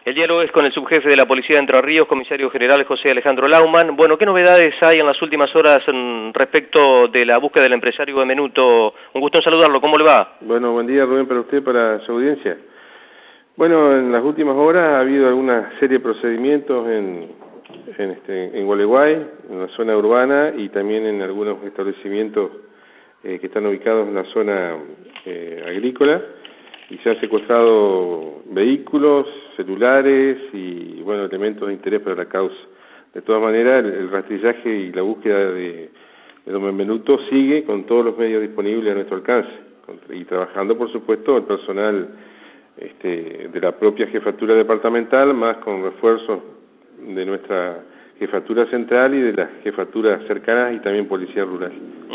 El diálogo es con el subjefe de la Policía de Entre Ríos, comisario general José Alejandro Laumann. Bueno, ¿qué novedades hay en las últimas horas respecto de la búsqueda del empresario Benvenuto? Un gusto en saludarlo, ¿cómo le va? Bueno, buen día Rubén para usted, para su audiencia. Bueno, en las últimas horas ha habido alguna serie de procedimientos en Gualeguay, en la zona urbana y también en algunos establecimientos que están ubicados en la zona agrícola, y se han secuestrado vehículos, celulares y, bueno, elementos de interés para la causa. De todas maneras, el rastrillaje y la búsqueda de don Benvenuto sigue con todos los medios disponibles a nuestro alcance, y trabajando, por supuesto, el personal de la propia jefatura departamental, más con refuerzos de nuestra jefatura central y de las jefaturas cercanas y también policía rural.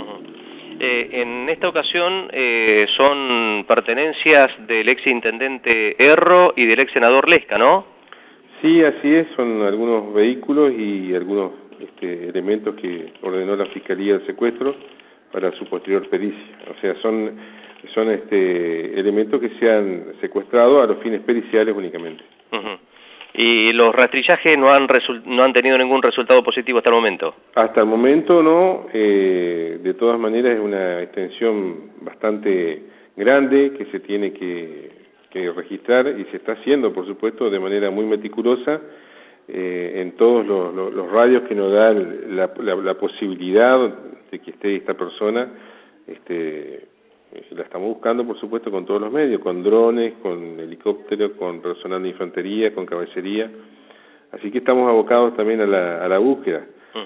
En esta ocasión son pertenencias del ex intendente Erro y del ex senador Lesca, ¿no? Sí, así es, son algunos vehículos y algunos elementos que ordenó la Fiscalía de Secuestro para su posterior pericia. O sea, son elementos que se han secuestrado a los fines periciales únicamente. ¿Y los rastrillajes no han tenido ningún resultado positivo hasta el momento? Hasta el momento no, de todas maneras es una extensión bastante grande que se tiene que registrar y se está haciendo, por supuesto, de manera muy meticulosa en todos los radios que nos da la posibilidad de que esté esta persona. La estamos buscando, por supuesto, con todos los medios, con drones, con helicópteros, con personal de infantería, con caballería. Así que estamos abocados también a la búsqueda.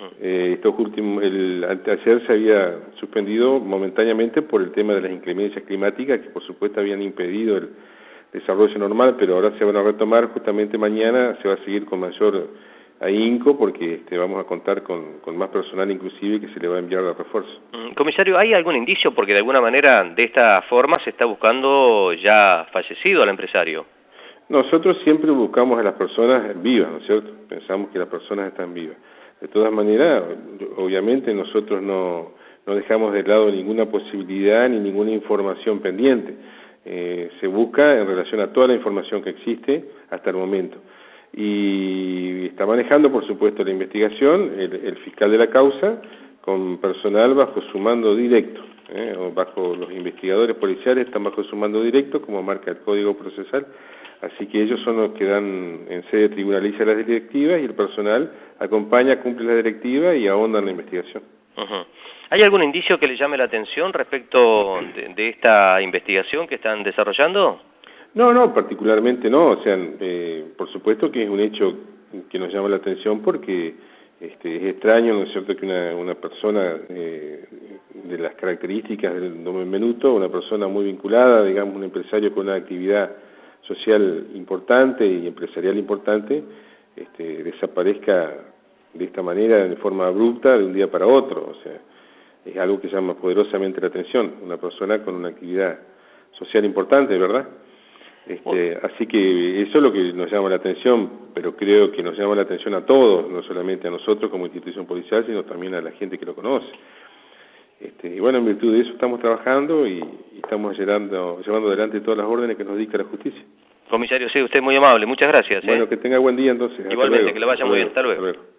Ayer se había suspendido momentáneamente por el tema de las inclemencias climáticas, que por supuesto habían impedido el desarrollo normal, pero ahora se van a retomar. Justamente mañana se va a seguir con mayor ahínco, porque vamos a contar con más personal inclusive que se le va a enviar de refuerzo. Comisario, ¿hay algún indicio? Porque de alguna manera de esta forma se está buscando ya fallecido al empresario. Nosotros siempre buscamos a las personas vivas, ¿no es cierto? Pensamos que las personas están vivas. De todas maneras, obviamente nosotros no dejamos de lado ninguna posibilidad ni ninguna información pendiente. Se busca en relación a toda la información que existe hasta el momento. Y está manejando, por supuesto, la investigación el fiscal de la causa con personal bajo su mando directo, o bajo los investigadores policiales están bajo su mando directo, como marca el Código Procesal. Así que ellos son los que dan en sede tribunalicia las directivas y el personal acompaña, cumple la directiva y ahonda en la investigación. ¿Hay algún indicio que le llame la atención respecto de esta investigación que están desarrollando? No, particularmente no. O sea, por supuesto que es un hecho que nos llama la atención porque es extraño, ¿no es cierto?, que una persona de las características del don Benvenuto, una persona muy vinculada, digamos, un empresario con una actividad social importante y empresarial importante, desaparezca de esta manera, de forma abrupta, de un día para otro. O sea, es algo que llama poderosamente la atención, una persona con una actividad social importante, ¿verdad? Así que eso es lo que nos llama la atención, pero creo que nos llama la atención a todos, no solamente a nosotros como institución policial, sino también a la gente que lo conoce. Y bueno, en virtud de eso estamos trabajando y estamos llevando adelante todas las órdenes que nos dicta la justicia. Comisario, sí, usted es muy amable, muchas gracias. Bueno, que tenga buen día entonces. Igualmente, que le vaya muy bien, hasta luego.